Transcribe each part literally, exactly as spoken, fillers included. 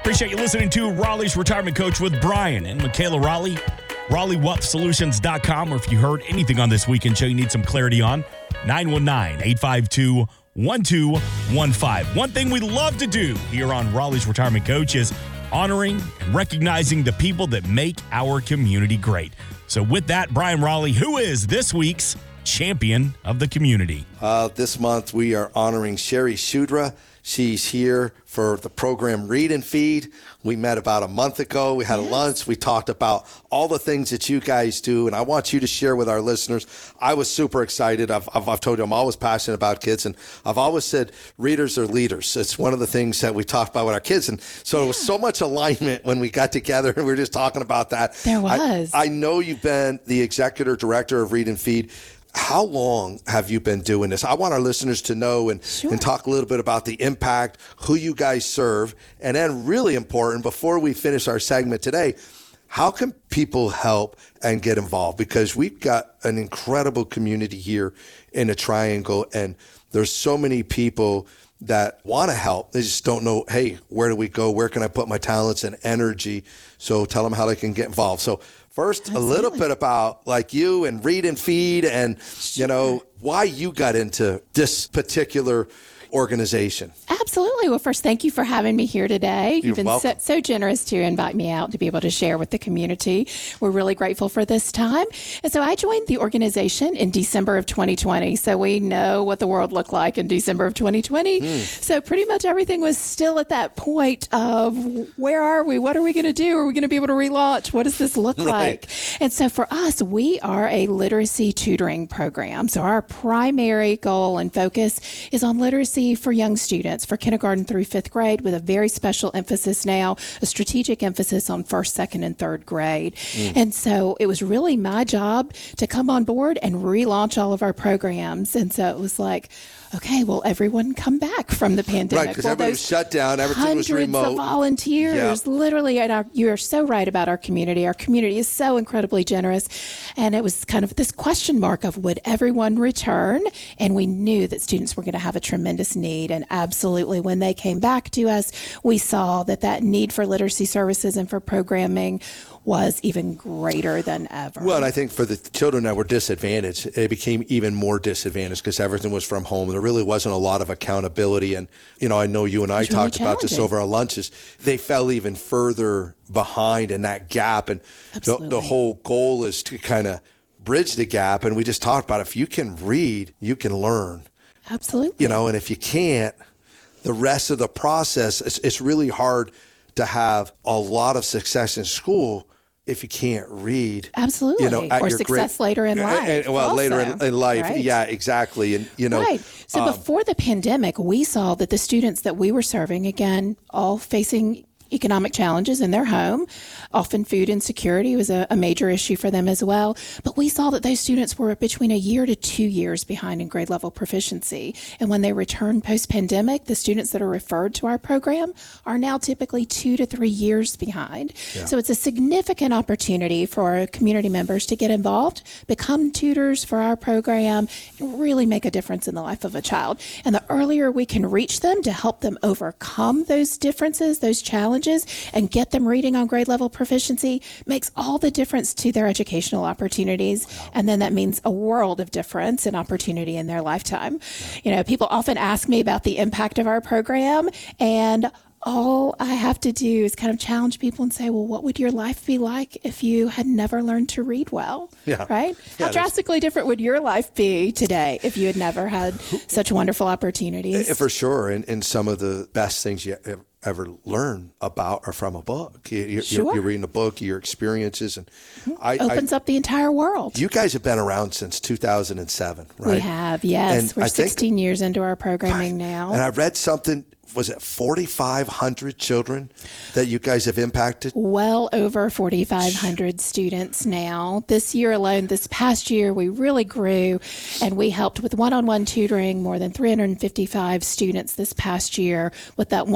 Appreciate you listening to Raleigh's Retirement Coach with Brian and Michaela Raleigh. Raleigh Wealth Solutions dot com, or if you heard anything on this weekend show you need some clarity on, nine one nine, eight five two, one two one five. One thing we love to do here on Raleigh's Retirement Coach is honoring and recognizing the people that make our community great. So with that, Brian Raleigh, who is this week's champion of the community? Uh, this month we are honoring Sherry Shudra. She's here for the program Read and Feed. We met about a month ago. We had yes. a lunch. We talked about all the things that you guys do, and I want you to share with our listeners. I was super excited. I've, I've, I've told you I'm always passionate about kids, and I've always said readers are leaders. It's one of the things that we talked about with our kids, and so yeah. there was so much alignment when we got together, and we were just talking about that. There was. I, I know you've been the executive director of Read and Feed. How long have you been doing this? I want our listeners to know and, sure. and talk a little bit about the impact, who you guys serve, and then really important, before we finish our segment today, how can people help and get involved? Because we've got an incredible community here in the Triangle, and there's so many people that want to help. They just don't know, hey, where do we go? Where can I put my talents and energy? So tell them how they can get involved. So first, Absolutely. a little bit about like you and Read and Feed and, sure. you know, why you got into this particular organization. Absolutely. Well, first, thank you for having me here today. You're You've been welcome. so, so generous to invite me out to be able to share with the community. We're really grateful for this time. And so I joined the organization in December of twenty twenty. So we know what the world looked like in December of twenty twenty. Mm. So pretty much everything was still at that point of where are we? What are we going to do? Are we going to be able to relaunch? What does this look right. like? And so for us, we are a literacy tutoring program. So our primary goal and focus is on literacy for young students, for kindergarten through fifth grade, with a very special emphasis now, a strategic emphasis on first, second, and third grade. Mm. And so it was really my job to come on board and relaunch all of our programs. And so it was like, okay, well, everyone come back from the pandemic. Right, because well, everybody was shut down, everything was remote. Hundreds of volunteers, yeah. literally. And our, you are so right about our community. Our community is so incredibly generous. And it was kind of this question mark of, would everyone return? And we knew that students were going to have a tremendous need. And absolutely, when they came back to us, we saw that that need for literacy services and for programming was even greater than ever. Well, and I think for the children that were disadvantaged, it became even more disadvantaged because everything was from home. There really wasn't a lot of accountability. And, you know, I know you and I talked really about this over our lunches. They fell even further behind in that gap. And the, the whole goal is to kind of bridge the gap. And we just talked about if you can read, you can learn. Absolutely. You know, and if you can't, the rest of the process, it's, it's really hard to have a lot of success in school if you can't read. Absolutely. You know, or success grade, later in life. And, well, also, later in, in life. Right? Yeah, exactly. And, you know. Right. So um, before the pandemic, we saw that the students that we were serving, again, all facing economic challenges in their home. Often food insecurity was a, a major issue for them as well. But we saw that those students were between a year to two years behind in grade level proficiency. And when they returned post-pandemic, the students that are referred to our program are now typically two to three years behind. Yeah. So it's a significant opportunity for our community members to get involved, become tutors for our program, and really make a difference in the life of a child. And the earlier we can reach them to help them overcome those differences, those challenges, and get them reading on grade level proficiency makes all the difference to their educational opportunities. And then that means a world of difference and opportunity in their lifetime. You know, people often ask me about the impact of our program, and all I have to do is kind of challenge people and say, well, what would your life be like if you had never learned to read well? Yeah. Right? Yeah, How drastically different would your life be today if you had never had such wonderful opportunities? For sure. And, and some of the best things you ever learn about are from a book. You're, sure. you're reading a book, your experiences. and mm-hmm. I, Opens I, up the entire world. You guys have been around since two thousand seven, right? We have, yes. And We're I sixteen think, years into our programming now. And I read something, was it forty-five hundred children that you guys have impacted? Well over forty-five hundred students now. This year alone, this past year, we really grew, and we helped with one-on-one tutoring more than three hundred fifty-five students this past year with that one-on-one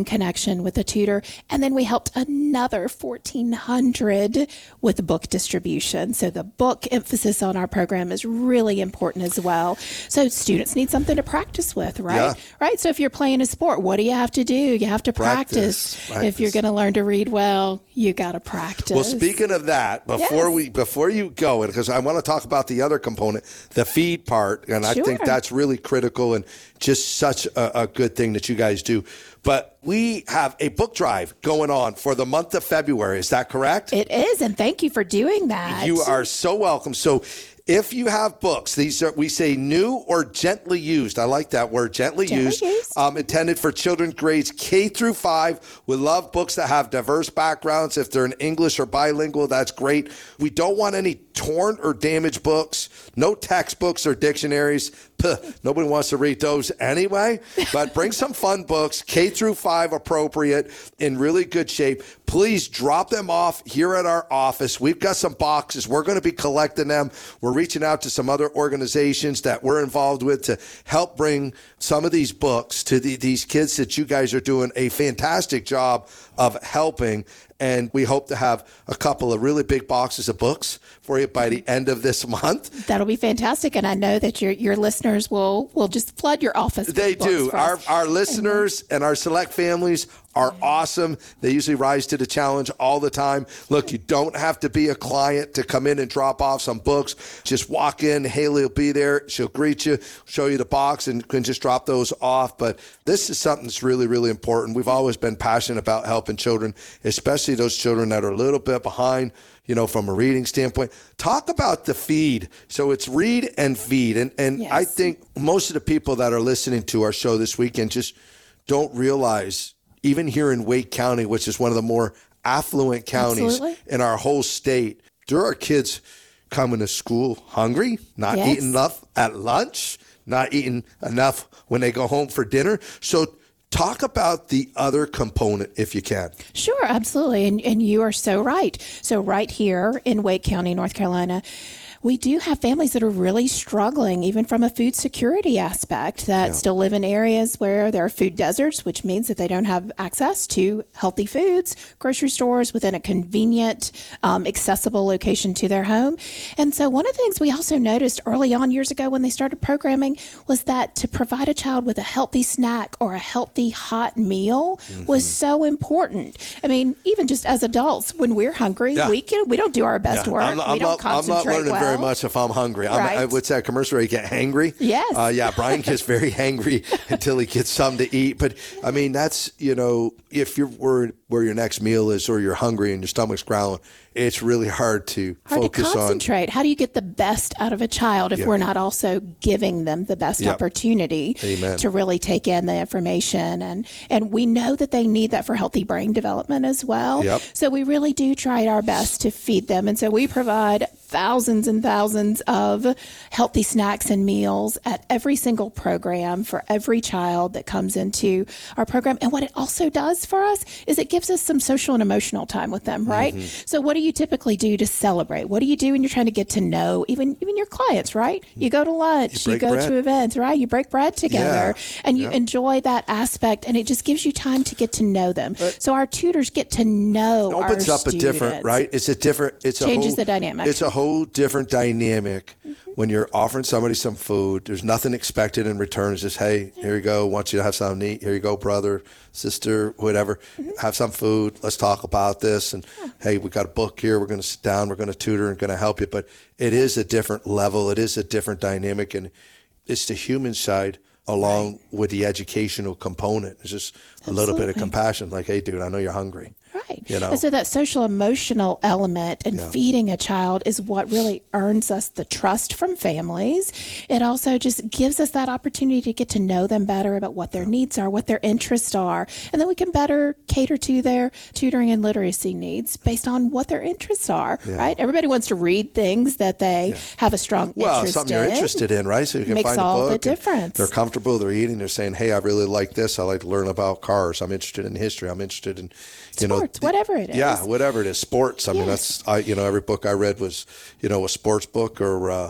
connection with a tutor. And then we helped another fourteen hundred with book distribution. So the book emphasis on our program is really important as well. So students need something to practice with, right? Yeah. Right. So if you're playing a sport, what do you have to do? You have to Practice. practice. Practice. If you're going to learn to read well, you got to practice. Well, speaking of that, before Yes. we before you go, because I want to talk about the other component, the feed part, and I Sure. think that's really critical and just such a, a good thing that you guys do. But we have a book drive going on for the month of February. Is that correct? It is, and thank you for doing that. You are so welcome. So if you have books, these are, we say new or gently used. I like that word, gently, Gently used, used. Um, intended for children grades K through five. We love books that have diverse backgrounds. If they're in English or bilingual, that's great. We don't want any torn or damaged books, no textbooks or dictionaries. Puh, nobody wants to read those anyway, but bring some fun books, K through five appropriate, in really good shape. Please drop them off here at our office. We've got some boxes. We're going to be collecting them. We're reaching out to some other organizations that we're involved with to help bring some of these books to the, these kids that you guys are doing a fantastic job of helping. And we hope to have a couple of really big boxes of books for you by the end of this month. That'll be fantastic, and I know that your your listeners will will just flood your office. with They books do. for Our us. our listeners and our select families are awesome. They usually rise to the challenge all the time. Look, you don't have to be a client to come in and drop off some books. Just walk in. Haley will be there. She'll greet you, show you the box, and can just drop those off. But this is something that's really, really important. We've always been passionate about helping children, especially those children that are a little bit behind, you know, from a reading standpoint. Talk about the feed. So it's read and feed. And, and Yes. I think most of the people that are listening to our show this weekend just don't realize, even here in Wake County, which is one of the more affluent counties Absolutely. in our whole state, there are kids coming to school hungry, not Yes. eating enough at lunch, not eating enough when they go home for dinner. So talk about the other component if you can. Sure, absolutely. And, and you are so right. So right here in Wake County, North Carolina, we do have families that are really struggling, even from a food security aspect, that still live in areas where there are food deserts, which means that they don't have access to healthy foods, grocery stores within a convenient, um, accessible location to their home. And so one of the things we also noticed early on years ago when they started programming was that to provide a child with a healthy snack or a healthy hot meal Mm-hmm. was so important. I mean, even just as adults, when we're hungry, Yeah. we can we don't do our best Yeah, work. I'm not, we I'm don't not, I'm concentrate not learning well. very much if I'm hungry. I'm, I, Right. what's that commercial where you get hangry? Yes. Uh, yeah, Brian gets very hangry until he gets something to eat. But, I mean, that's, you know, if you're worried where your next meal is or you're hungry and your stomach's growling, it's really hard to Hard focus to on. concentrate. How do you get the best out of a child if Yeah. we're not also giving them the best Yep. opportunity Amen. to really take in the information? And and we know that they need that for healthy brain development as well. Yep. So we really do try our best to feed them. And so we provide thousands and thousands of healthy snacks and meals at every single program for every child that comes into our program. And what it also does for us is it gives us some social and emotional time with them, right? Mm-hmm. So what do you typically do to celebrate? What do you do when you're trying to get to know even even your clients, right? You go to lunch, You you, break go bread. to events, right? You break bread together Yeah. and you Yeah. enjoy that aspect, and it just gives you time to get to know them. So our tutors get to know It opens our up a different, students. right? It's a different, it's a Changes whole, the dynamic. It's a whole different dynamic when you're offering somebody some food. There's nothing expected in return. It's just, hey, here you go. Want you to have something to eat. Here you go, brother, sister, whatever. Have some food. Let's talk about this. And hey, we got a book here. We're going to sit down. We're going to tutor and going to help you. But it is a different level. It is a different dynamic. And it's the human side along with the educational component. It's just a little bit of Absolutely. compassion. Like, hey, dude, I know you're hungry. Right. You know? And so that social emotional element and feeding a child is what really earns us the trust from families. It also just gives us that opportunity to get to know them better about what their needs are, what their interests are, and then we can better cater to their tutoring and literacy needs based on what their interests are, right? Everybody wants to read things that they have a strong Well, interest something in. you're interested in, right? So you can Makes find a all the book. and difference. They're comfortable. They're eating. They're saying, "Hey, I really like this. I like to learn about cars. I'm interested in history. I'm interested in, you Sports, know, whatever it is. Yeah, whatever it is. Sports. I mean, Yes. that's I. You know, every book I read was, you know, a sports book or uh,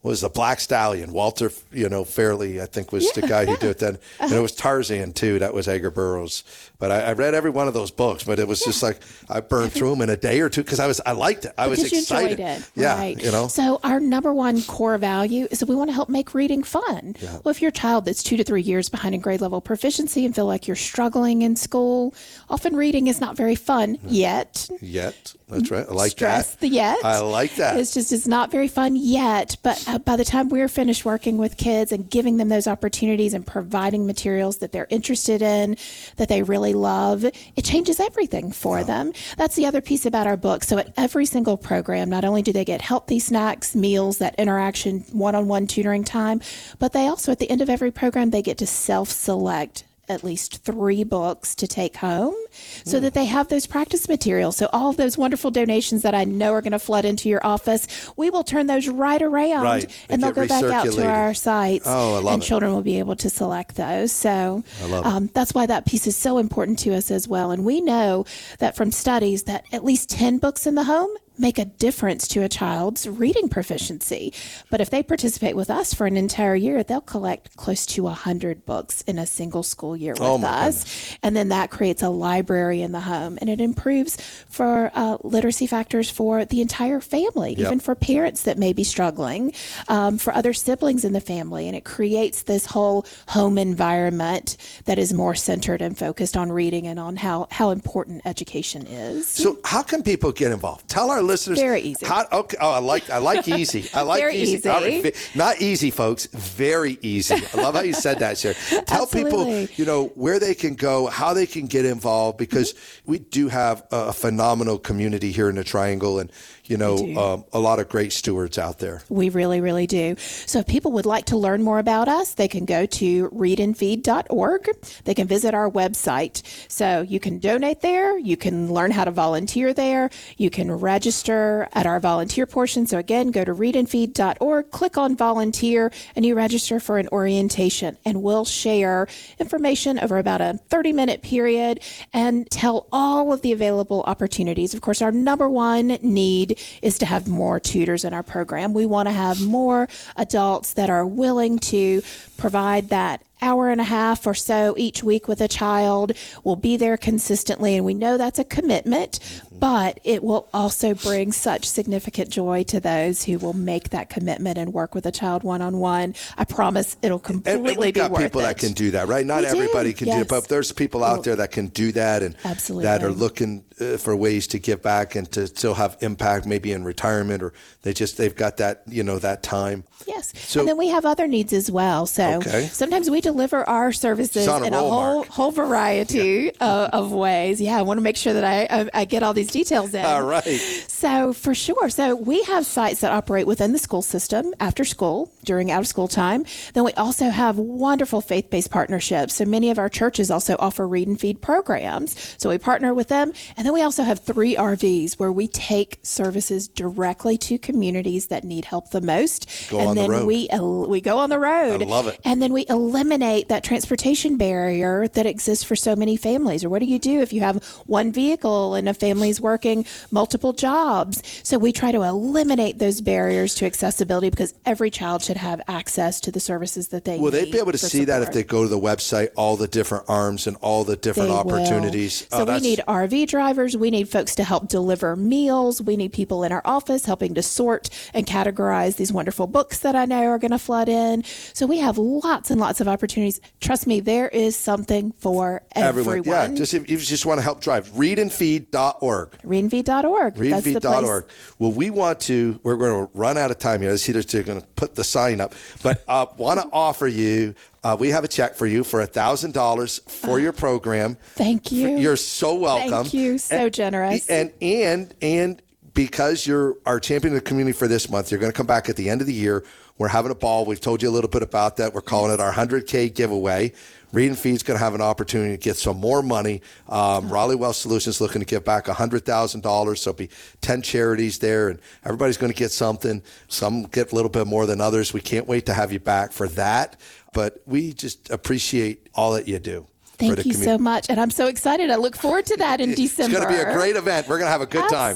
was the Black Stallion. Walter, you know, Fairley, I think, was Yeah, the guy yeah. who did it then. And it was Tarzan, too. That was Edgar Burroughs. But I, I read every one of those books, but it was just like I burned through them in a day or two because I was I liked it. I was Because you excited. enjoyed it. Yeah, Right. you know. So our number one core value is that we want to help make reading fun. Yeah. Well, if you're a child that's two to three years behind in grade level proficiency and feel like you're struggling in school, often reading is not very fun yet. Yet. That's right. I like Stress that. the yet. I like that. It's just, it's not very fun yet. But uh, by the time we're finished working with kids and giving them those opportunities and providing materials that they're interested in, that they really love, it changes everything for them. That's the other piece about our book. So at every single program, not only do they get healthy snacks, meals, that interaction, one-on-one tutoring time, but they also, at the end of every program, they get to self-select at least three books to take home so that they have those practice materials. So all of those wonderful donations that I know are going to flood into your office, we will turn those right around Right. and They they'll get go back out to recirculated. our sites. Oh, I love and it. children will be able to select those. So I love it. um, that's why that piece is so important to us as well. And we know that from studies that at least ten books in the home make a difference to a child's reading proficiency. But if they participate with us for an entire year, they'll collect close to one hundred books in a single school year with Oh, my us. And then that creates a library in the home. And it improves for uh, literacy factors for the entire family, Yep. even for parents that may be struggling, um, for other siblings in the family. And it creates this whole home environment that is more centered and focused on reading and on how, how important education is. So how can people get involved? Tell our listeners. Very easy. How, okay. Oh, I like I like easy. I like Very easy. All right. Not easy, folks. Very easy. I love how you said that, Sarah. Tell Absolutely. people, you know, where they can go, how they can get involved, because Mm-hmm. we do have a phenomenal community here in the Triangle, and you know, do. um, a lot of great stewards out there. We really, really do. So if people would like to learn more about us, they can go to read and feed dot org. They can visit our website. So you can donate there. You can learn how to volunteer there. You can register at our volunteer portion. So again, go to read and feed dot org, click on volunteer, and you register for an orientation. And we'll share information over about a thirty minute period and tell all of the available opportunities. Of course, our number one need is to have more tutors in our program. We want to have more adults that are willing to provide that hour and a half or so each week with a child. We'll be there consistently, and we know that's a commitment, but it will also bring such significant joy to those who will make that commitment and work with a child one-on-one. I promise it'll And, completely and we've be got worth people it. that can do that, right? Not We do, everybody can do yes. it, but there's people out there that can do that, and Absolutely. that are looking uh, for ways to give back and to still have impact, maybe in retirement, or they just they've got that you know that time. Yes. So- and then we have other needs as well. So Okay. sometimes we deliver our services She's on a in a roll, whole Mark. whole variety of, of ways. Yeah, I want to make sure that I, I I get all these details in. All right. So for sure. So we have sites that operate within the school system after school, during out of school time. Then we also have wonderful faith-based partnerships. So many of our churches also offer read and feed programs. So we partner with them. And then we also have three R Vs where we take services directly to communities that need help the most. Go and on the then road. we el- we go on the road. I love it. And then we eliminate that transportation barrier that exists for so many families. Or what do you do if you have one vehicle and a family's working multiple jobs? So we try to eliminate those barriers to accessibility because every child should have access to the services that they Will need. they be able to for see that if support. they go to the website, all the different arms and all the different They will. opportunities? So Oh, we that's- need R V drivers. We need folks to help deliver meals. We need people in our office helping to sort and categorize these wonderful books that I know are going to flood in. So we have lots and lots of opportunities. Trust me, there is something for everyone. Yeah, just if you just want to help drive, read and feed dot org. read and feed dot org. read and That's the feed dot place. org. Well, we want to, we're going to run out of time here. I see that they're going to put the sign up, but uh, want to offer you, uh, we have a check for you for one thousand dollars for your program. Thank you. You're so welcome. Thank you. So And- generous. And, and, and because you're our champion of the community for this month, you're going to come back at the end of the year. We're having a ball. We've told you a little bit about that. We're calling it our one hundred K giveaway. Read and Feed's going to have an opportunity to get some more money. Um, Raleigh Wealth Solutions looking to give back one hundred thousand dollars. So it'll be ten charities there, and everybody's going to get something. Some get a little bit more than others. We can't wait to have you back for that. But we just appreciate all that you do. Thank you so much. And I'm so excited. I look forward to that in It's December. going to be a great event. We're going to have a good time. Absolutely.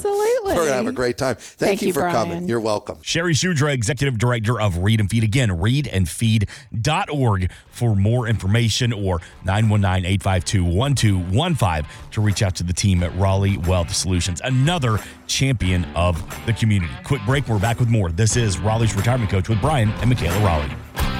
Absolutely. We're going to have a great time. Thank, Thank you, you, for Brian. coming. You're welcome. Sherry Shudra, Executive Director of Read and Feed. Again, read and feed dot org for more information, or nine one nine, eight five two, one two one five to reach out to the team at Raleigh Wealth Solutions, another champion of the community. Quick break. We're back with more. This is Raleigh's Retirement Coach with Brian and Michaela Raleigh.